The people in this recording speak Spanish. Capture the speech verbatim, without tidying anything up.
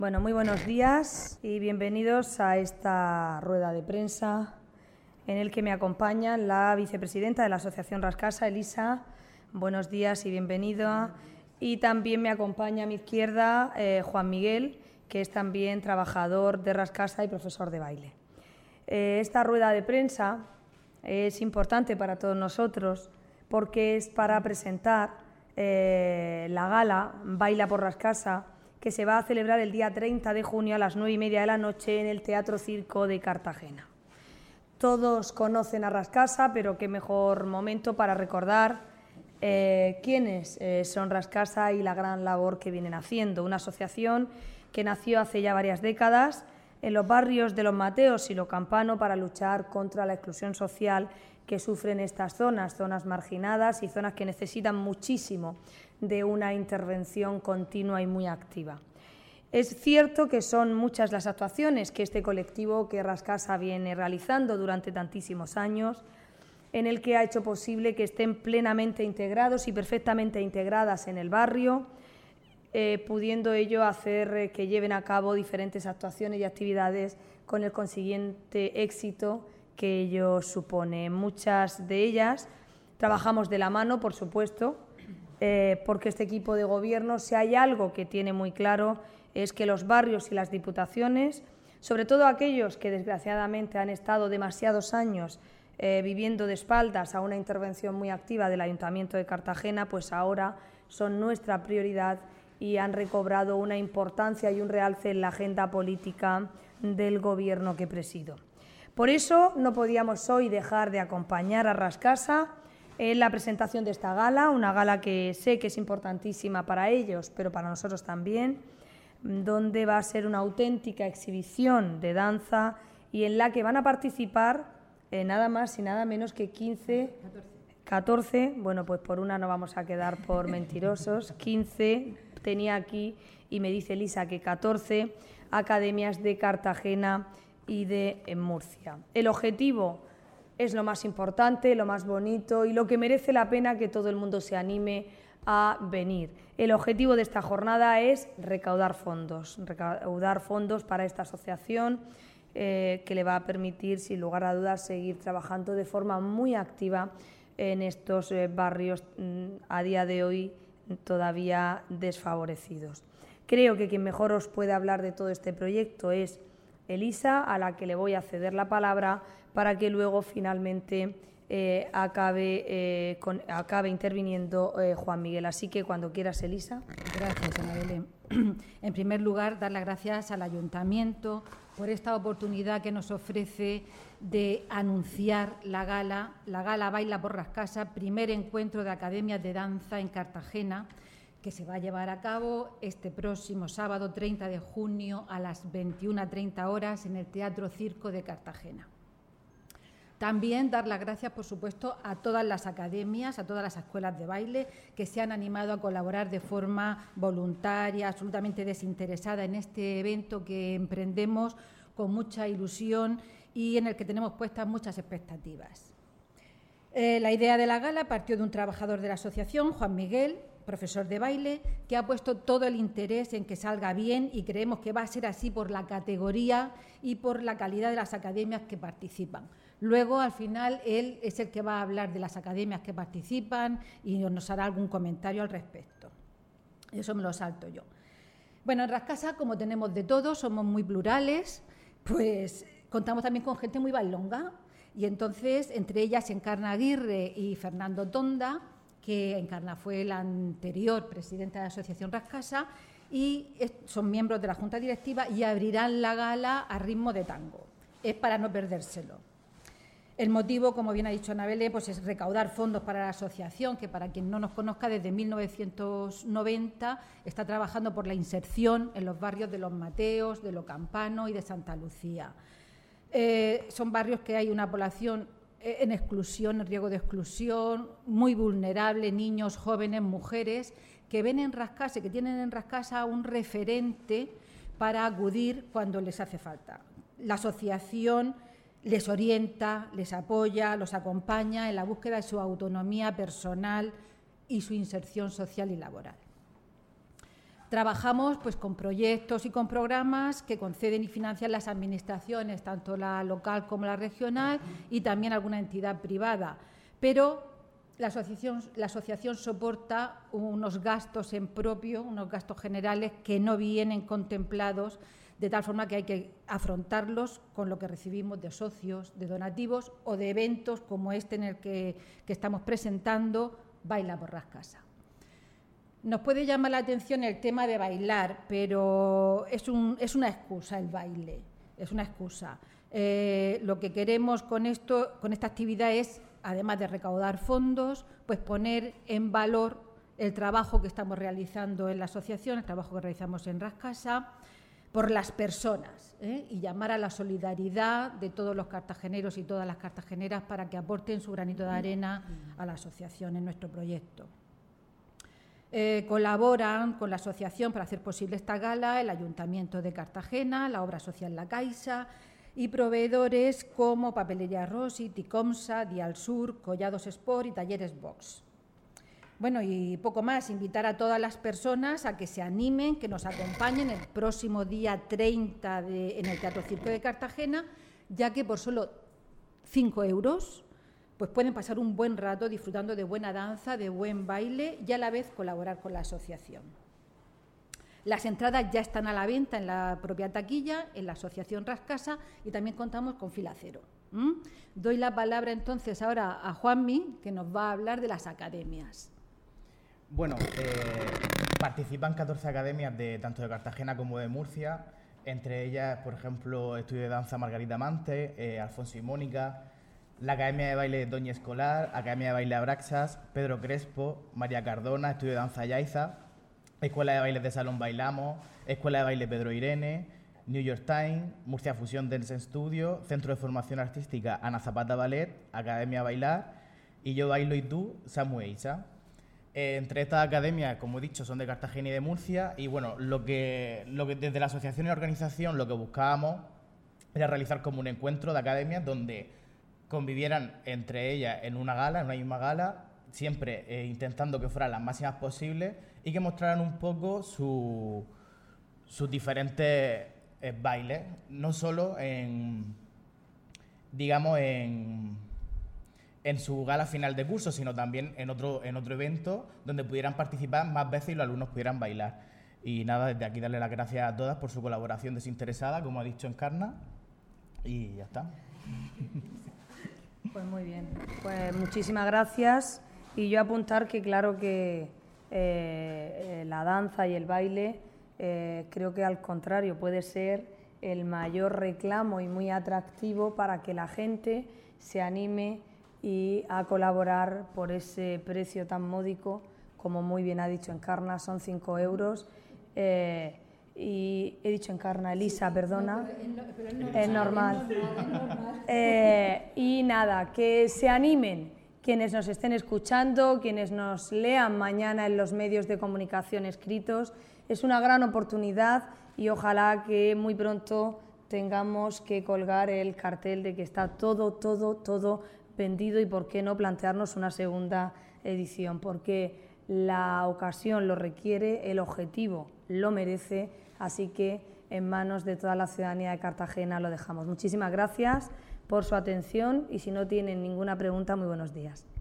Bueno, muy buenos días y bienvenidos a esta rueda de prensa en el que me acompaña la vicepresidenta de la Asociación Rascasa, Elisa. Buenos días y bienvenida. Y también me acompaña a mi izquierda eh, Juan Miguel, que es también trabajador de Rascasa y profesor de baile. Eh, esta rueda de prensa es importante para todos nosotros porque es para presentar eh, la gala Baila por Rascasa, que se va a celebrar el día treinta de junio a las nueve y media de la noche en el Teatro Circo de Cartagena. Todos conocen a Rascasa, pero qué mejor momento para recordar eh, quiénes eh, son Rascasa y la gran labor que vienen haciendo. Una asociación que nació hace ya varias décadas en los barrios de Los Mateos y Lo Campano para luchar contra la exclusión social que sufren estas zonas, zonas marginadas y zonas que necesitan muchísimo de una intervención continua y muy activa. Es cierto que son muchas las actuaciones que este colectivo, que Rascasa viene realizando durante tantísimos años, en el que ha hecho posible que estén plenamente integrados y perfectamente integradas en el barrio, eh, pudiendo ello hacer eh, que lleven a cabo diferentes actuaciones y actividades con el consiguiente éxito que ello supone. Muchas de ellas trabajamos de la mano, por supuesto, Eh, porque este equipo de gobierno, si hay algo que tiene muy claro, es que los barrios y las diputaciones, sobre todo aquellos que desgraciadamente han estado demasiados años eh, viviendo de espaldas a una intervención muy activa del Ayuntamiento de Cartagena, pues ahora son nuestra prioridad y han recobrado una importancia y un realce en la agenda política del gobierno que presido. Por eso no podíamos hoy dejar de acompañar a Rascasa en la presentación de esta gala, una gala que sé que es importantísima para ellos, pero para nosotros también, donde va a ser una auténtica exhibición de danza y en la que van a participar eh, nada más y nada menos que quince, catorce, bueno, pues por una no vamos a quedar por mentirosos, quince, tenía aquí y me dice Elisa que catorce academias de Cartagena y de en Murcia. El objetivo es lo más importante, lo más bonito y lo que merece la pena que todo el mundo se anime a venir. El objetivo de esta jornada es recaudar fondos, recaudar fondos para esta asociación eh, que le va a permitir, sin lugar a dudas, seguir trabajando de forma muy activa en estos eh, barrios mm, a día de hoy todavía desfavorecidos. Creo que quien mejor os puede hablar de todo este proyecto es Elisa, a la que le voy a ceder la palabra para que luego finalmente eh, acabe, eh, con, acabe interviniendo eh, Juan Miguel. Así que cuando quieras, Elisa. Gracias, Ana Belén. En primer lugar, dar las gracias al Ayuntamiento por esta oportunidad que nos ofrece de anunciar la gala, la gala Baila por Rascasa, primer encuentro de academias de danza en Cartagena, que se va a llevar a cabo este próximo sábado treinta de junio a las veintiuna treinta horas en el Teatro Circo de Cartagena. También dar las gracias, por supuesto, a todas las academias, a todas las escuelas de baile que se han animado a colaborar de forma voluntaria, absolutamente desinteresada en este evento que emprendemos con mucha ilusión y en el que tenemos puestas muchas expectativas. Eh, la idea de la gala partió de un trabajador de la asociación, Juan Miguel, profesor de baile, que ha puesto todo el interés en que salga bien y creemos que va a ser así por la categoría y por la calidad de las academias que participan. Luego, al final, él es el que va a hablar de las academias que participan y nos hará algún comentario al respecto. Eso me lo salto yo. Bueno, en Rascasa, como tenemos de todo, somos muy plurales, pues contamos también con gente muy bailonga y entonces, entre ellas, Encarna Aguirre y Fernando Tonda, que Encarna fue la anterior presidenta de la Asociación Rascasa y son miembros de la Junta Directiva y abrirán la gala a ritmo de tango. Es para no perdérselo. El motivo, como bien ha dicho Ana Belén, pues es recaudar fondos para la asociación, que para quien no nos conozca, desde mil novecientos noventa está trabajando por la inserción en los barrios de Los Mateos, de Lo Campano y de Santa Lucía. Eh, son barrios que hay una población en exclusión, en riesgo de exclusión, muy vulnerable, niños, jóvenes, mujeres, que ven en Rascasa, que tienen en Rascasa un referente para acudir cuando les hace falta. La asociación les orienta, les apoya, los acompaña en la búsqueda de su autonomía personal y su inserción social y laboral. Trabajamos pues, con proyectos y con programas que conceden y financian las administraciones, tanto la local como la regional, y también alguna entidad privada. Pero la asociación, la asociación soporta unos gastos en propio, unos gastos generales que no vienen contemplados, de tal forma que hay que afrontarlos con lo que recibimos de socios, de donativos o de eventos como este en el que, que estamos presentando, Baila por Rascasa. Nos puede llamar la atención el tema de bailar, pero es, un, es una excusa el baile, es una excusa. Eh, lo que queremos con, esto, con esta actividad es, además de recaudar fondos, pues poner en valor el trabajo que estamos realizando en la asociación, el trabajo que realizamos en Rascasa, por las personas, ¿eh? y llamar a la solidaridad de todos los cartageneros y todas las cartageneras para que aporten su granito de arena a la asociación en nuestro proyecto. Eh, colaboran con la asociación para hacer posible esta gala el Ayuntamiento de Cartagena, la Obra Social La Caixa y proveedores como Papelería Rossi, Ticomsa, Dial Sur, Collados Sport y Talleres Box. Bueno, y poco más, invitar a todas las personas a que se animen, que nos acompañen el próximo día treinta de, en el Teatro Circo de Cartagena, ya que por solo cinco euros pues pueden pasar un buen rato disfrutando de buena danza, de buen baile y a la vez colaborar con la asociación. Las entradas ya están a la venta en la propia taquilla, en la Asociación Rascasa, y también contamos con fila cero. ¿Mm? Doy la palabra entonces ahora a Juanmi, que nos va a hablar de las academias. Bueno, eh, participan catorce academias de tanto de Cartagena como de Murcia, entre ellas, por ejemplo, Estudio de Danza Margarita Mante, eh, Alfonso y Mónica, la Academia de Baile Doña Escolar, Academia de Baile Abraxas, Pedro Crespo, María Cardona, Estudio de Danza Yaiza, Escuela de Baile de Salón Bailamos, Escuela de Baile Pedro Irene, New York Times, Murcia Fusión Dance Studio, Centro de Formación Artística Ana Zapata Ballet, Academia Bailar y Yo Bailo y Tú, Samu Eisa. Eh, entre estas academias, como he dicho, son de Cartagena y de Murcia y bueno, lo que, lo que desde la asociación y la organización lo que buscábamos era realizar como un encuentro de academias donde convivieran entre ellas en una gala, en una misma gala, siempre eh, intentando que fueran las máximas posibles y que mostraran un poco su, sus diferentes eh, bailes, no solo en, digamos, en, en su gala final de curso, sino también en otro, en otro evento donde pudieran participar más veces y los alumnos pudieran bailar. Y nada, desde aquí darle las gracias a todas por su colaboración desinteresada, como ha dicho Encarna, y ya está. Pues muy bien, pues muchísimas gracias y yo apuntar que claro que eh, la danza y el baile eh, creo que al contrario puede ser el mayor reclamo y muy atractivo para que la gente se anime y a colaborar por ese precio tan módico, como muy bien ha dicho Encarna, son cinco euros. Eh, y he dicho Encarna, Elisa, perdona, No, pero es, no, es normal. Eh, y nada, que se animen quienes nos estén escuchando, quienes nos lean mañana en los medios de comunicación escritos. Es una gran oportunidad y ojalá que muy pronto tengamos que colgar el cartel de que está todo, todo, todo vendido y por qué no plantearnos una segunda edición, porque la ocasión lo requiere, el objetivo lo merece, así que en manos de toda la ciudadanía de Cartagena lo dejamos. Muchísimas gracias por su atención y si no tienen ninguna pregunta, muy buenos días.